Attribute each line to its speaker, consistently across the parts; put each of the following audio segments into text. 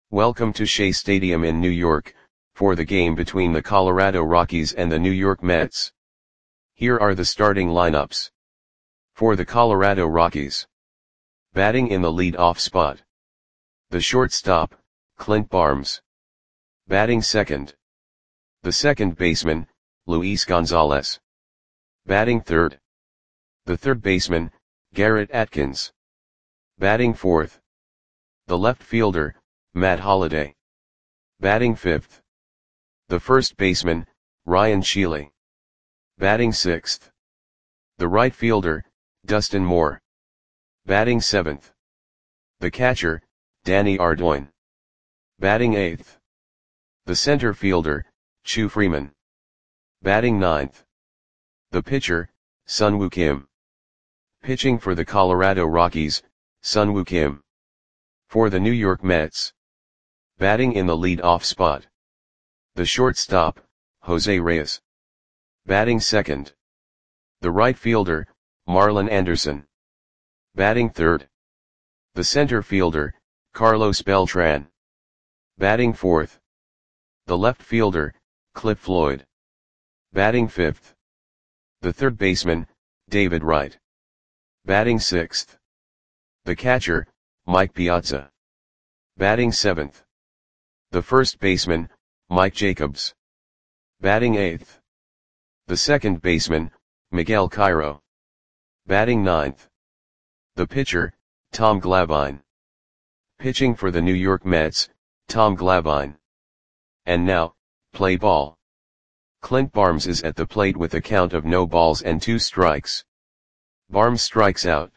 Speaker 1: Welcome to Shea Stadium in New York, for the game between the Colorado Rockies and the New York Mets. Here are the starting lineups. For the Colorado Rockies. Batting in the lead-off spot. The shortstop, Clint Barnes. Batting second. The second baseman, Luis Gonzalez. Batting third. The third baseman, Garrett Atkins. Batting fourth. The left fielder, Matt Holliday. Batting fifth. The first baseman, Ryan Sheely. Batting sixth. The right fielder, Dustin Moore. Batting seventh. The catcher, Danny Ardoin. Batting eighth. The center fielder, Chu Freeman. Batting ninth. The pitcher, Sun-Woo Kim. Pitching for the Colorado Rockies, Sun-Woo Kim. For the New York Mets. Batting in the lead-off spot. The shortstop, Jose Reyes. Batting second. The right fielder, Marlon Anderson. Batting third. The center fielder, Carlos Beltran. Batting fourth. The left fielder, Cliff Floyd. Batting fifth. The third baseman, David Wright. Batting sixth. The catcher, Mike Piazza. Batting seventh. The first baseman, Mike Jacobs. Batting eighth. The second baseman, Miguel Cairo. Batting ninth. The pitcher, Tom Glavine. Pitching for the New York Mets, Tom Glavine. And now, play ball. Clint Barnes is at the plate with a count of no balls and 2 strikes. Barnes strikes out.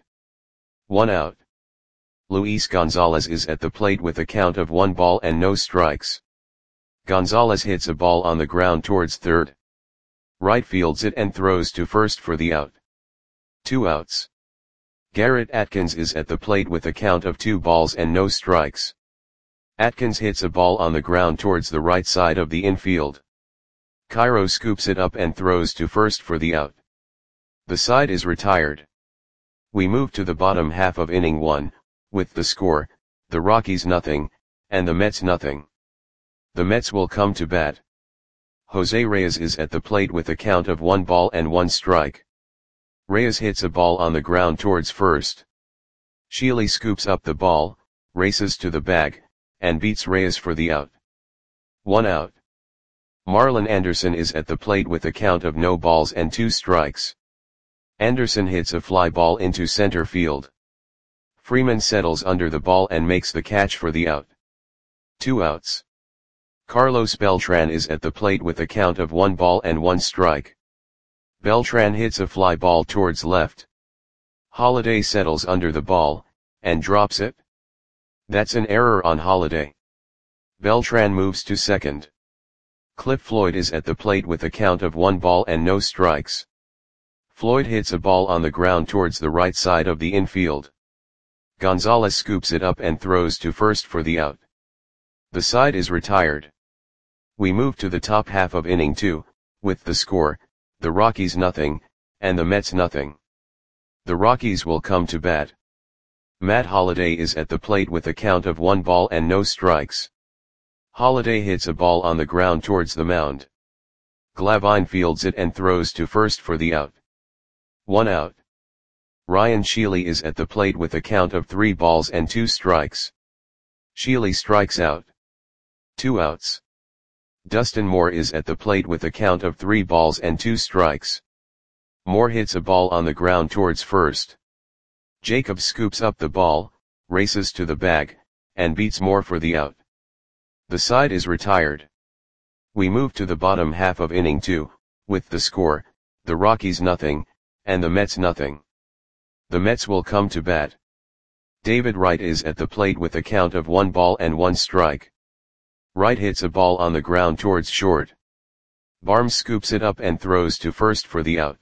Speaker 1: 1 out. Luis Gonzalez is at the plate with a count of 1 ball and no strikes. Gonzalez hits a ball on the ground towards third. Right fields it and throws to first for the out. 2 outs. Garrett Atkins is at the plate with a count of 2 balls and no strikes. Atkins hits a ball on the ground towards the right side of the infield. Cairo scoops it up and throws to first for the out. The side is retired. We move to the bottom half of inning 1, with the score, the Rockies nothing, and the Mets nothing. The Mets will come to bat. Jose Reyes is at the plate with a count of 1 ball and 1 strike. Reyes hits a ball on the ground towards first. Sheely scoops up the ball, races to the bag, and beats Reyes for the out. 1 out. Marlon Anderson is at the plate with a count of no balls and 2 strikes. Anderson hits a fly ball into center field. Freeman settles under the ball and makes the catch for the out. 2 outs. Carlos Beltran is at the plate with a count of 1 ball and 1 strike. Beltran hits a fly ball towards left. Holliday settles under the ball, and drops it. That's an error on Holliday. Beltran moves to second. Cliff Floyd is at the plate with a count of 1 ball and no strikes. Floyd hits a ball on the ground towards the right side of the infield. Gonzalez scoops it up and throws to first for the out. The side is retired. We move to the top half of inning 2, with the score, the Rockies nothing, and the Mets nothing. The Rockies will come to bat. Matt Holliday is at the plate with a count of 1 ball and no strikes. Holliday hits a ball on the ground towards the mound. Glavine fields it and throws to first for the out. 1 out. Ryan Sheely is at the plate with a count of 3 balls and 2 strikes. Sheely strikes out. 2 outs. Dustin Moore is at the plate with a count of 3 balls and 2 strikes. Moore hits a ball on the ground towards first. Jacobs scoops up the ball, races to the bag, and beats Moore for the out. The side is retired. We move to the bottom half of inning 2, with the score, the Rockies nothing, and the Mets nothing. The Mets will come to bat. David Wright is at the plate with a count of 1 ball and 1 strike. Wright hits a ball on the ground towards short. Barnes scoops it up and throws to first for the out.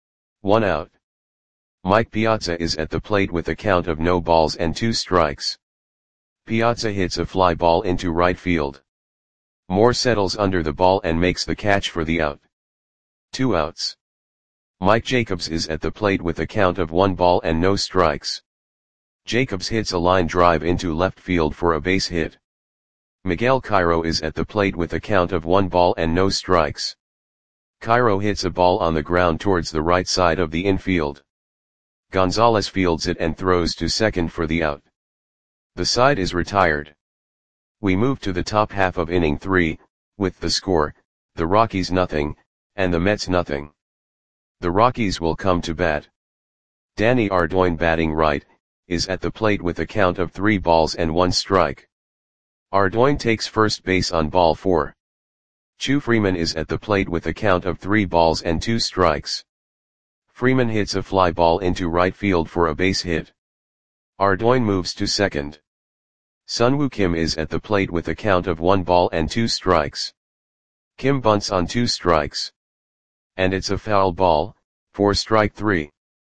Speaker 1: 1 out. Mike Piazza is at the plate with a count of no balls and 2 strikes. Piazza hits a fly ball into right field. Moore settles under the ball and makes the catch for the out. 2 outs. Mike Jacobs is at the plate with a count of 1 ball and no strikes. Jacobs hits a line drive into left field for a base hit. Miguel Cairo is at the plate with a count of 1 ball and no strikes. Cairo hits a ball on the ground towards the right side of the infield. Gonzalez fields it and throws to second for the out. The side is retired. We move to the top half of inning 3, with the score, the Rockies nothing, and the Mets nothing. The Rockies will come to bat. Danny Ardoin batting right, is at the plate with a count of 3 balls and 1 strike. Ardoin takes first base on ball 4. Chu Freeman is at the plate with a count of 3 balls and 2 strikes. Freeman hits a fly ball into right field for a base hit. Ardoin moves to second. Sunwoo Kim is at the plate with a count of 1 ball and 2 strikes. Kim bunts on 2 strikes. And it's a foul ball, for strike 3.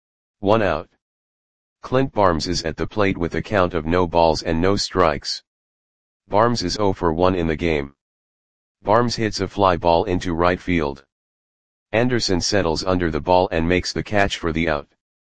Speaker 1: 1 out. Clint Barnes is at the plate with a count of no balls and no strikes. Barnes is 0 for 1 in the game. Barnes hits a fly ball into right field. Anderson settles under the ball and makes the catch for the out.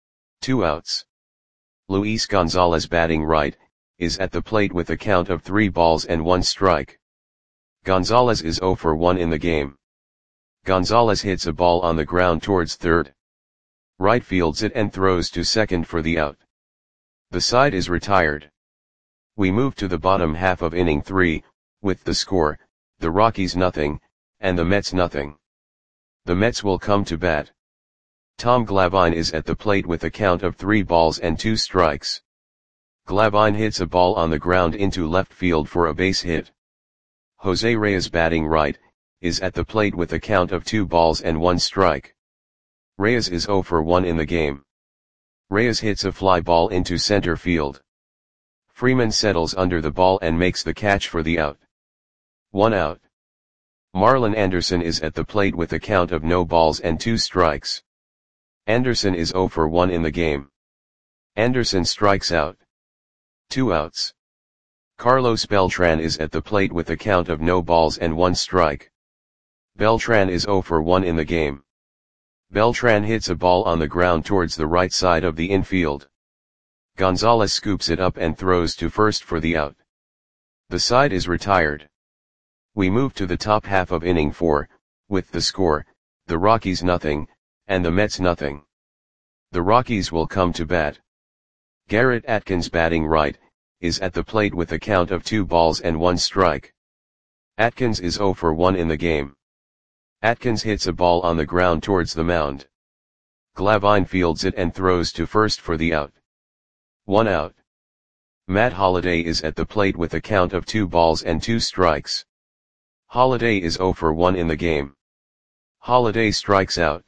Speaker 1: 2 outs. Luis Gonzalez batting right, is at the plate with a count of 3 balls and 1 strike. Gonzalez is 0 for 1 in the game. Gonzalez hits a ball on the ground towards third. Right fields it and throws to second for the out. The side is retired. We move to the bottom half of inning 3, with the score, the Rockies nothing, and the Mets nothing. The Mets will come to bat. Tom Glavine is at the plate with a count of 3 balls and 2 strikes. Glavine hits a ball on the ground into left field for a base hit. Jose Reyes batting right, is at the plate with a count of 2 balls and 1 strike. Reyes is 0 for 1 in the game. Reyes hits a fly ball into center field. Freeman settles under the ball and makes the catch for the out. 1 out. Marlon Anderson is at the plate with a count of no balls and 2 strikes. Anderson is 0 for 1 in the game. Anderson strikes out. 2 outs. Carlos Beltran is at the plate with a count of no balls and 1 strike. Beltran is 0 for 1 in the game. Beltran hits a ball on the ground towards the right side of the infield. Gonzalez scoops it up and throws to first for the out. The side is retired. We move to the top half of inning 4, with the score, the Rockies nothing, and the Mets nothing. The Rockies will come to bat. Garrett Atkins batting right, is at the plate with a count of 2 balls and 1 strike. Atkins is 0 for 1 in the game. Atkins hits a ball on the ground towards the mound. Glavine fields it and throws to first for the out. 1 out. Matt Holliday is at the plate with a count of 2 balls and 2 strikes. Holliday is 0 for 1 in the game. Holliday strikes out.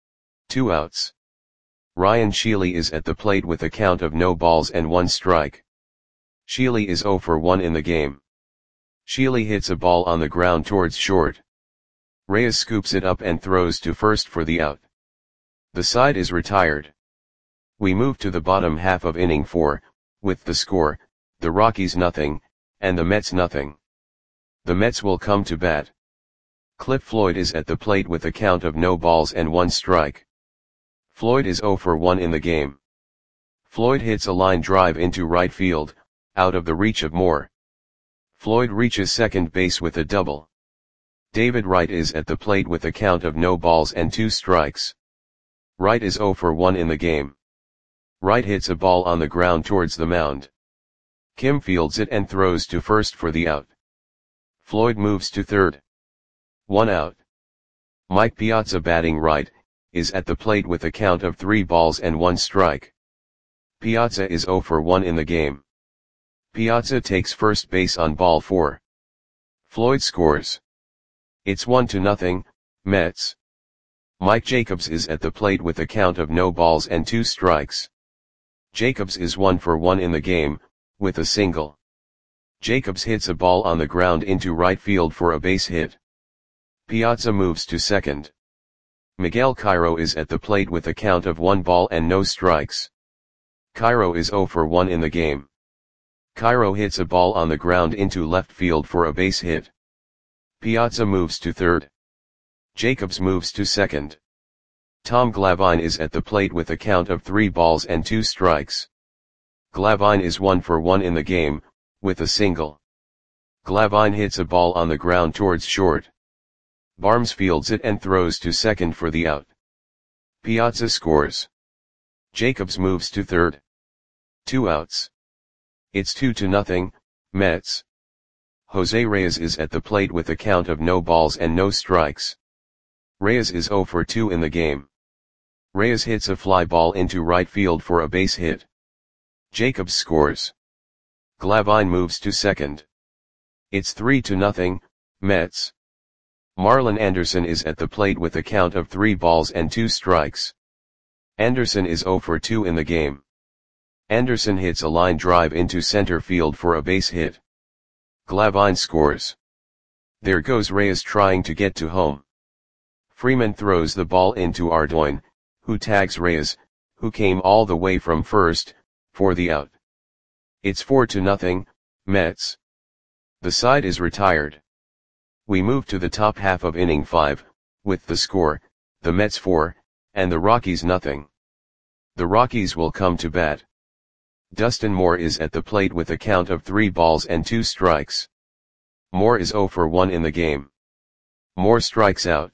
Speaker 1: 2 outs. Ryan Sheely is at the plate with a count of no balls and 1 strike. Sheely is 0 for 1 in the game. Sheely hits a ball on the ground towards short. Reyes scoops it up and throws to first for the out. The side is retired. We move to the bottom half of inning 4, with the score, the Rockies nothing, and the Mets nothing. The Mets will come to bat. Cliff Floyd is at the plate with a count of no balls and 1 strike. Floyd is 0 for 1 in the game. Floyd hits a line drive into right field, out of the reach of Moore. Floyd reaches second base with a double. David Wright is at the plate with a count of no balls and 2 strikes. Wright is 0 for 1 in the game. Wright hits a ball on the ground towards the mound. Kim fields it and throws to first for the out. Floyd moves to third. 1 out. Mike Piazza batting right, is at the plate with a count of 3 balls and 1 strike. Piazza is 0 for 1 in the game. Piazza takes first base on ball 4. Floyd scores. It's 1-0, Mets. Mike Jacobs is at the plate with a count of no balls and 2 strikes. Jacobs is 1 for 1 in the game, with a single. Jacobs hits a ball on the ground into right field for a base hit. Piazza moves to second. Miguel Cairo is at the plate with a count of 1 ball and no strikes. Cairo is 0 for 1 in the game. Cairo hits a ball on the ground into left field for a base hit. Piazza moves to third. Jacobs moves to second. Tom Glavine is at the plate with a count of 3 balls and 2 strikes. Glavine is 1 for 1 in the game, with a single. Glavine hits a ball on the ground towards short. Barnes fields it and throws to second for the out. Piazza scores. Jacobs moves to third. 2 outs. It's 2-0, Mets. Jose Reyes is at the plate with a count of no balls and no strikes. Reyes is 0 for 2 in the game. Reyes hits a fly ball into right field for a base hit. Jacobs scores. Glavine moves to second. It's 3-0, Mets. Marlon Anderson is at the plate with a count of 3 balls and 2 strikes. Anderson is 0 for 2 in the game. Anderson hits a line drive into center field for a base hit. Glavine scores. There goes Reyes trying to get to home. Freeman throws the ball into Ardoin, who tags Reyes, who came all the way from first, for the out. It's 4-0, Mets. The side is retired. We move to the top half of inning 5, with the score, the Mets 4, and the Rockies nothing. The Rockies will come to bat. Dustin Moore is at the plate with a count of 3 balls and 2 strikes. Moore is 0 for 1 in the game. Moore strikes out.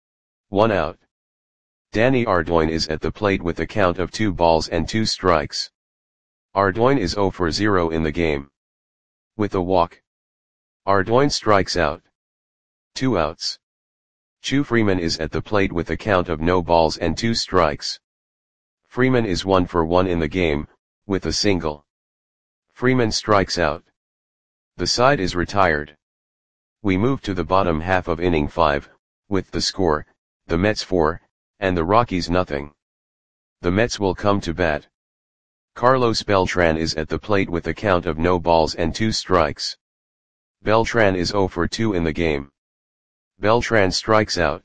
Speaker 1: 1 out. Danny Ardoin is at the plate with a count of 2 balls and 2 strikes. Ardoin is 0 for 0 in the game. With a walk. Ardoin strikes out. 2 outs. Chu Freeman is at the plate with a count of no balls and 2 strikes. Freeman is 1 for 1 in the game, with a single. Freeman strikes out. The side is retired. We move to the bottom half of inning 5, with the score, the Mets 4, and the Rockies nothing. The Mets will come to bat. Carlos Beltran is at the plate with a count of no balls and 2 strikes. Beltran is 0 for 2 in the game. Beltran strikes out.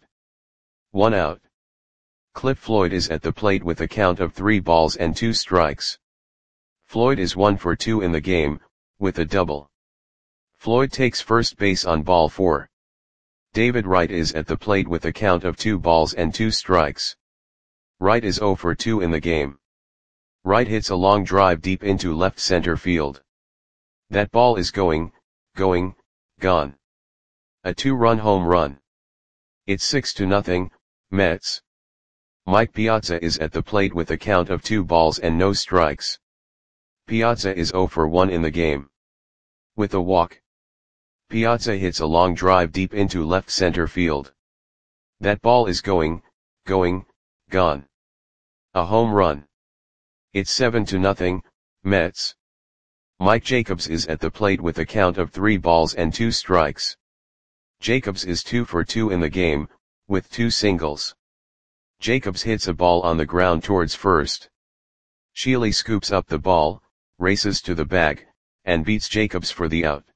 Speaker 1: 1 out. Cliff Floyd is at the plate with a count of 3 balls and 2 strikes. Floyd is 1 for 2 in the game, with a double. Floyd takes first base on ball 4. David Wright is at the plate with a count of 2 balls and 2 strikes. Wright is 0 for 2 in the game. Wright hits a long drive deep into left center field. That ball is gone. A 2-run home run. It's 6-0, Mets. Mike Piazza is at the plate with a count of 2 balls and no strikes. Piazza is 0 for 1 in the game. With a walk. Piazza hits a long drive deep into left center field. That ball is gone. A home run. It's 7-0, Mets. Mike Jacobs is at the plate with a count of 3 balls and 2 strikes. Jacobs is 2 for 2 in the game, with 2 singles. Jacobs hits a ball on the ground towards first. Shealy scoops up the ball, races to the bag, and beats Jacobs for the out.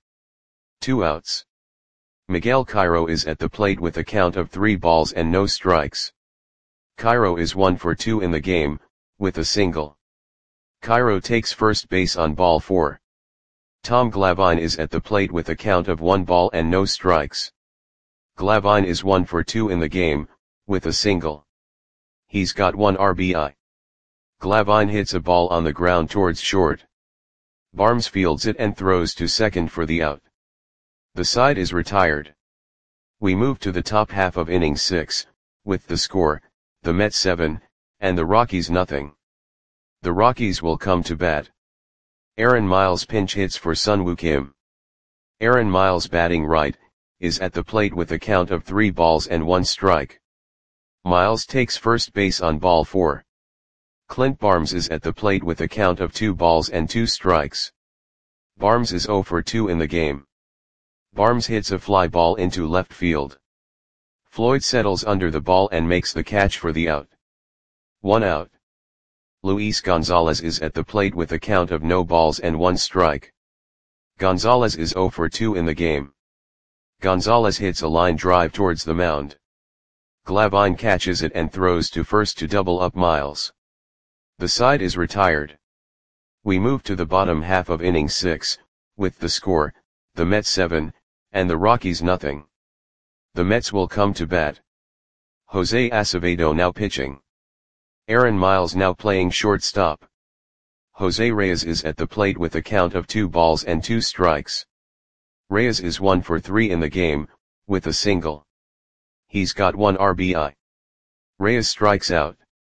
Speaker 1: 2 outs. Miguel Cairo is at the plate with a count of 3 balls and no strikes. Cairo is 1 for 2 in the game, with a single. Cairo takes first base on ball 4. Tom Glavine is at the plate with a count of 1 ball and no strikes. Glavine is 1 for 2 in the game, with a single. He's got 1 RBI. Glavine hits a ball on the ground towards short. Barnes fields it and throws to second for the out. The side is retired. We move to the top half of inning 6, with the score, the Mets 7, and the Rockies nothing. The Rockies will come to bat. Aaron Miles pinch hits for Sunwoo Kim. Aaron Miles batting right, is at the plate with a count of 3 balls and 1 strike. Miles takes first base on ball 4. Clint Barnes is at the plate with a count of 2 balls and 2 strikes. Barnes is 0 for 2 in the game. Barnes hits a fly ball into left field. Floyd settles under the ball and makes the catch for the out. 1 out. Luis Gonzalez is at the plate with a count of no balls and 1 strike. Gonzalez is 0 for 2 in the game. Gonzalez hits a line drive towards the mound. Glavine catches it and throws to first to double up Miles. The side is retired. We move to the bottom half of inning 6, with the score, the Mets 7, and the Rockies nothing. The Mets will come to bat. Jose Acevedo now pitching. Aaron Miles now playing shortstop. Jose Reyes is at the plate with a count of 2 balls and 2 strikes. Reyes is 1 for 3 in the game, with a single. He's got 1 RBI. Reyes strikes out.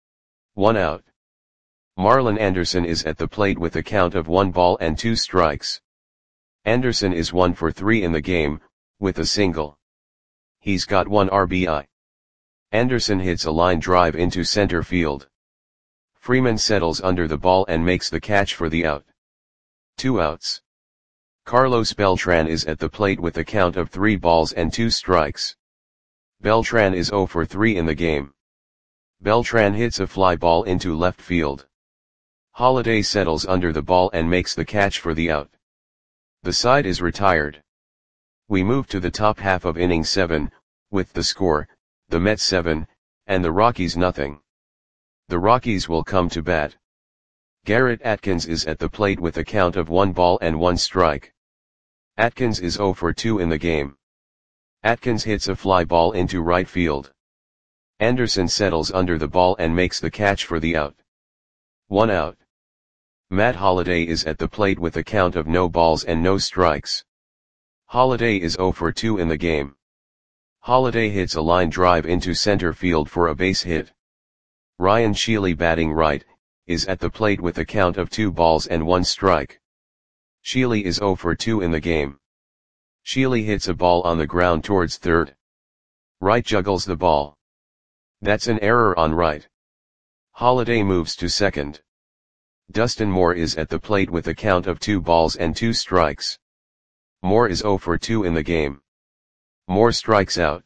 Speaker 1: 1 out. Marlon Anderson is at the plate with a count of 1 ball and 2 strikes. Anderson is 1 for 3 in the game, with a single. He's got 1 RBI. Anderson hits a line drive into center field. Freeman settles under the ball and makes the catch for the out. 2 outs. Carlos Beltran is at the plate with a count of 3 balls and 2 strikes. Beltran is 0 for 3 in the game. Beltran hits a fly ball into left field. Holiday settles under the ball and makes the catch for the out. The side is retired. We move to the top half of inning 7, with the score, the Mets 7, and the Rockies nothing. The Rockies will come to bat. Garrett Atkins is at the plate with a count of 1 ball and 1 strike. Atkins is 0 for 2 in the game. Atkins hits a fly ball into right field. Anderson settles under the ball and makes the catch for the out. 1 out. Matt Holliday is at the plate with a count of no balls and no strikes. Holliday is 0 for 2 in the game. Holliday hits a line drive into center field for a base hit. Ryan Sheely, batting right, is at the plate with a count of 2 balls and 1 strike. Sheely is 0 for 2 in the game. Sheely hits a ball on the ground towards third. Right juggles the ball. That's an error on right. Holliday moves to second. Dustin Moore is at the plate with a count of 2 balls and 2 strikes. Moore is 0 for 2 in the game. Moore strikes out.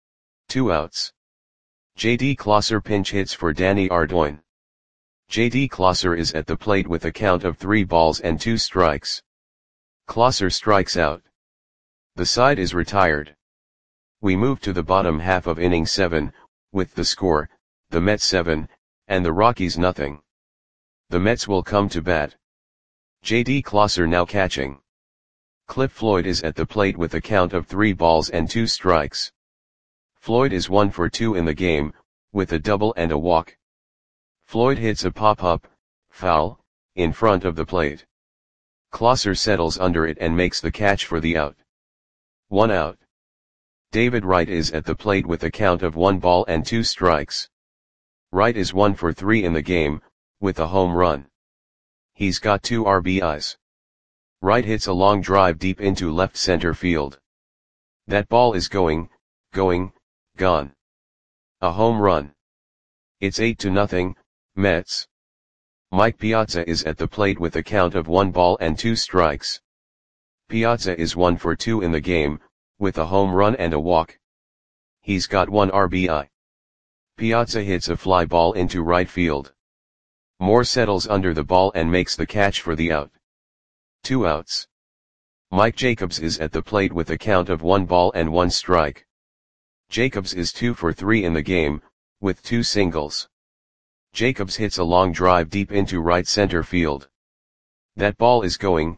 Speaker 1: 2 outs. J.D. Closser pinch hits for Danny Ardoin. J.D. Closser is at the plate with a count of 3 balls and 2 strikes. Closser strikes out. The side is retired. We move to the bottom half of inning 7, with the score, the Mets 7, and the Rockies nothing. The Mets will come to bat. J.D. Closser now catching. Cliff Floyd is at the plate with a count of 3 balls and 2 strikes. Floyd is 1 for 2 in the game, with a double and a walk. Floyd hits a pop-up, foul, in front of the plate. Closser settles under it and makes the catch for the out. 1 out. David Wright is at the plate with a count of 1 ball and 2 strikes. Wright is 1 for 3 in the game, with a home run. He's got 2 RBIs. Wright hits a long drive deep into left center field. That ball is going, gone. A home run. It's 8-0, Mets. Mike Piazza is at the plate with a count of 1 ball and 2 strikes. Piazza is 1 for 2 in the game, with a home run and a walk. He's got 1 RBI. Piazza hits a fly ball into right field. Moore settles under the ball and makes the catch for the out. 2 outs. Mike Jacobs is at the plate with a count of 1 ball and 1 strike. Jacobs is 2 for 3 in the game, with 2 singles. Jacobs hits a long drive deep into right center field. That ball is going,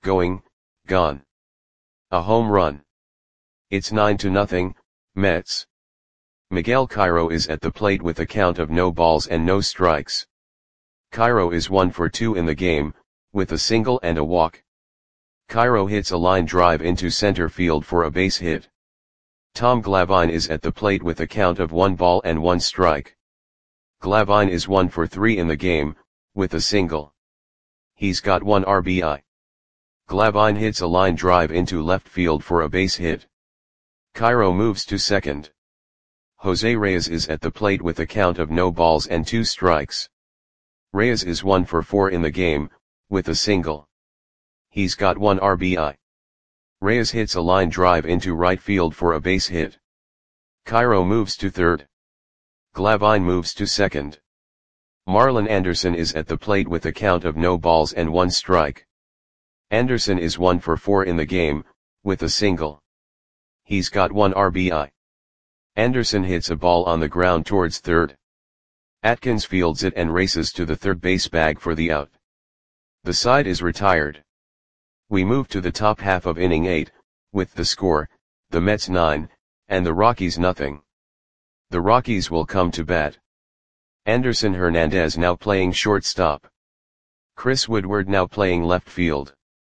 Speaker 1: gone. A home run. It's 9-0, Mets. Miguel Cairo is at the plate with a count of no balls and no strikes. Cairo is 1 for 2 in the game, with a single and a walk. Cairo hits a line drive into center field for a base hit. Tom Glavine is at the plate with a count of 1 ball and 1 strike. Glavine is 1 for 3 in the game, with a single. He's got 1 RBI. Glavine hits a line drive into left field for a base hit. Cairo moves to second. Jose Reyes is at the plate with a count of no balls and 2 strikes. Reyes is 1 for 4 in the game, with a single. He's got 1 RBI. Reyes hits a line drive into right field for a base hit. Cairo moves to third. Glavine moves to second. Marlon Anderson is at the plate with a count of no balls and 1 strike. Anderson is 1 for 4 in the game, with a single. He's got 1 RBI. Anderson hits a ball on the ground towards third. Atkins fields it and races to the third base bag for the out. The side is retired. We move to the top half of inning 8, with the score, the Mets 9, and the Rockies nothing. The Rockies will come to bat. Anderson Hernandez now playing shortstop. Chris Woodward now playing left field.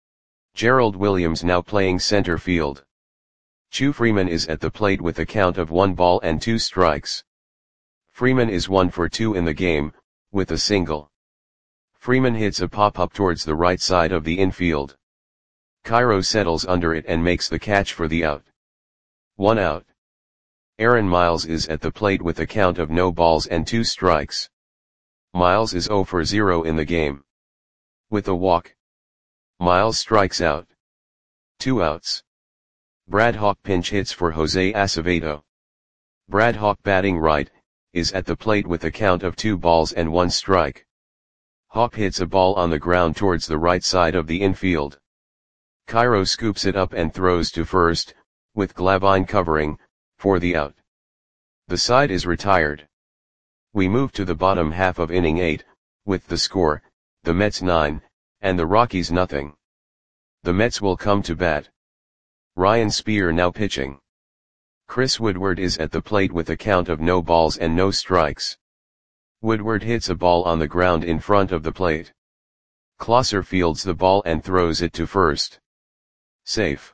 Speaker 1: Gerald Williams now playing center field. Chu Freeman is at the plate with a count of 1 ball and 2 strikes. Freeman is 1 for 2 in the game, with a single. Freeman hits a pop-up towards the right side of the infield. Cairo settles under it and makes the catch for the out. 1 out. Aaron Miles is at the plate with a count of no balls and 2 strikes. Miles is 0 for 0 in the game. With a walk, Miles strikes out. 2 outs. Brad Hawk pinch hits for Jose Acevedo. Brad Hawk batting right, is at the plate with a count of 2 balls and 1 strike. Hawk hits a ball on the ground towards the right side of the infield. Cairo scoops it up and throws to first, with Glavine covering, for the out. The side is retired. We move to the bottom half of inning 8, with the score, the Mets 9, and the Rockies nothing. The Mets will come to bat. Ryan Spear now pitching. Chris Woodward is at the plate with a count of no balls and no strikes. Woodward hits a ball on the ground in front of the plate. Closser fields the ball and throws it to first. Safe.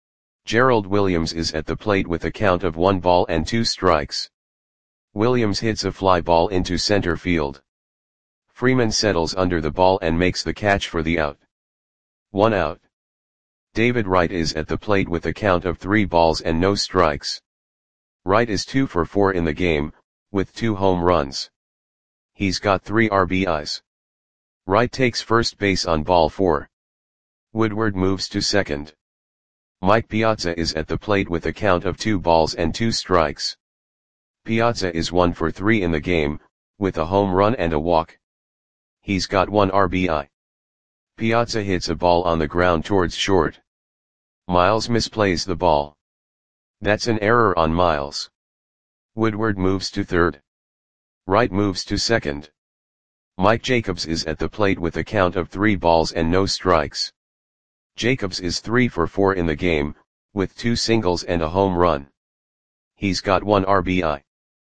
Speaker 1: Gerald Williams is at the plate with a count of 1 ball and 2 strikes. Williams hits a fly ball into center field. Freeman settles under the ball and makes the catch for the out. 1 out. David Wright is at the plate with a count of 3 balls and no strikes. Wright is 2 for 4 in the game, with 2 home runs. He's got 3 RBIs. Wright takes first base on ball 4. Woodward moves to second. Mike Piazza is at the plate with a count of 2 balls and 2 strikes. Piazza is 1 for 3 in the game, with a home run and a walk. He's got 1 RBI. Piazza hits a ball on the ground towards short. Miles misplays the ball. That's an error on Miles. Woodward moves to third. Wright moves to second. Mike Jacobs is at the plate with a count of 3 balls and no strikes. Jacobs is 3 for 4 in the game, with 2 singles and a home run. He's got 1 RBI.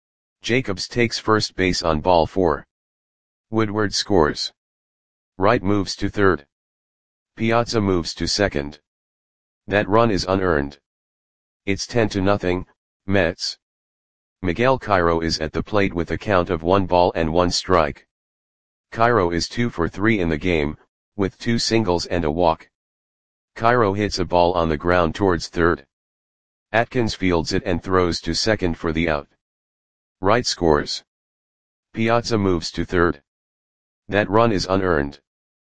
Speaker 1: Jacobs takes first base on ball 4. Woodward scores. Wright moves to third. Piazza moves to second. That run is unearned. It's 10-0, Mets. Miguel Cairo is at the plate with a count of 1 ball and 1 strike. Cairo is 2 for 3 in the game, with 2 singles and a walk. Cairo hits a ball on the ground towards third. Atkins fields it and throws to second for the out. Wright scores. Piazza moves to third. That run is unearned.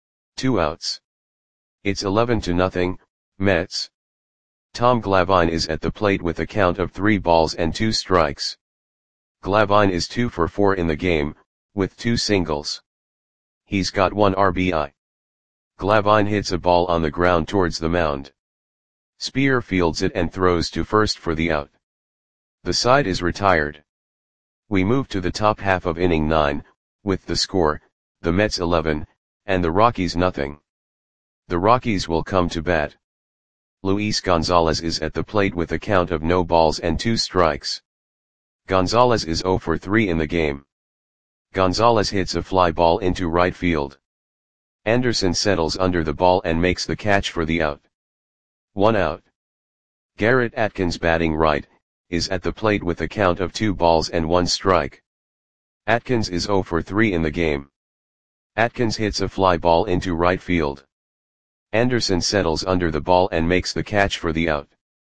Speaker 1: 2 outs. It's 11-0, Mets. Tom Glavine is at the plate with a count of 3 balls and 2 strikes. Glavine is 2 for 4 in the game, with 2 singles. He's got 1 RBI. Glavine hits a ball on the ground towards the mound. Spear fields it and throws to first for the out. The side is retired. We move to the top half of inning 9, with the score, the Mets 11, and the Rockies nothing. The Rockies will come to bat. Luis Gonzalez is at the plate with a count of no balls and 2 strikes. Gonzalez is 0 for 3 in the game. Gonzalez hits a fly ball into right field. Anderson settles under the ball and makes the catch for the out. 1 out. Garrett Atkins batting right, is at the plate with a count of 2 balls and 1 strike. Atkins is 0 for 3 in the game. Atkins hits a fly ball into right field. Anderson settles under the ball and makes the catch for the out.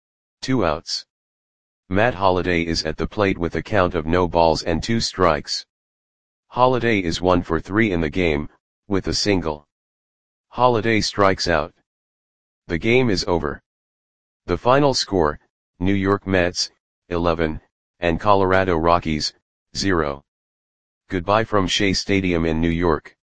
Speaker 1: 2 outs. Matt Holliday is at the plate with a count of no balls and 2 strikes. Holliday is 1 for 3 in the game, with a single. Holliday strikes out. The game is over. The final score, New York Mets, 11, and Colorado Rockies, 0. Goodbye from Shea Stadium in New York.